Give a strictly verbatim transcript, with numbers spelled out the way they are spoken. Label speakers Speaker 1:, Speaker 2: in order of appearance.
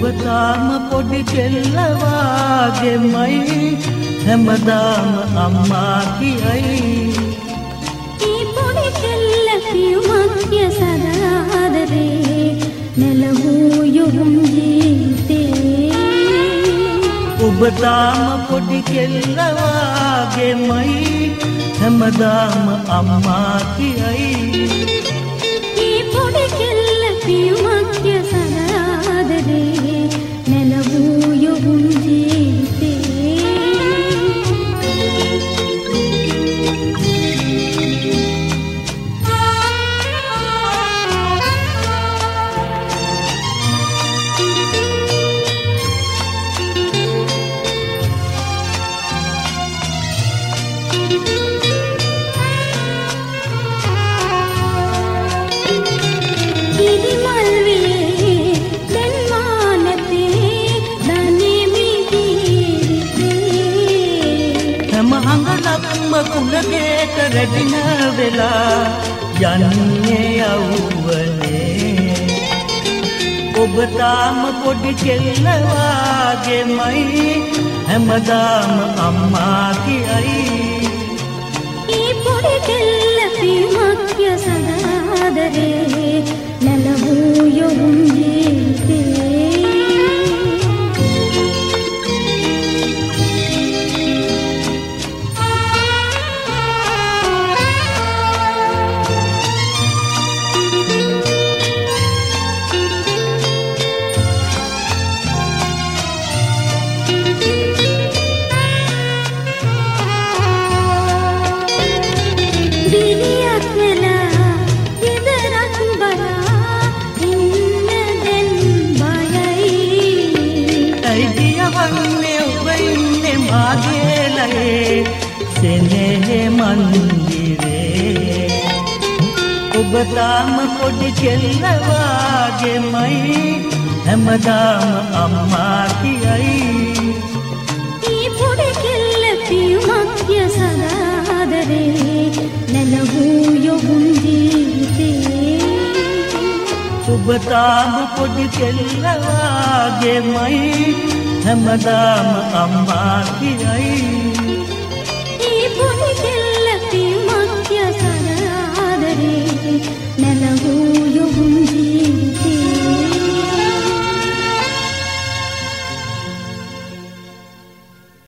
Speaker 1: ඔබ තාම පොඩි කෙල්ලවාගෙමයි හැමදාම අම්මා කියයි
Speaker 2: ඒ පොඩි කෙල්ල පියුමක්ය සදාදරේ නෙළවූ යොහුන් ජීවිතේ
Speaker 1: ඔබ තාම පොඩි කෙල්ලවාගෙමයි හැමදාම අම්මා කියයි
Speaker 2: ඒ පොඩි කෙල්ල පියුමක්ය සදාදරේ නෙළවූ යොහුන් ජීවිතේ
Speaker 1: කුලගේට රැඩින වෙලා යන්නේ යවුවනේ ඔබ තාම පොඩි කෙල්ලවාගෙමයි හැමදාම අම්මා කියයි
Speaker 2: ඒ පොඩි කෙල්ල පියුමක්ය සදාදරේ නෙළවූ යොහුන් ජීවිතේ
Speaker 1: සෙනෙහේ මන්දිරේ ඔබ තාම පොඩි කෙල්ලවාගෙමයි හැමදාම අම්මා කියයි
Speaker 2: ඒ පොඩි කෙල්ල පියුමක්ය සදාදරේ නෙළවූ යොහුන් ජීවිතේ
Speaker 1: ඔබ තාම පොඩි කෙල්ලවාගෙමයි හැමදාම අම්මා කියයි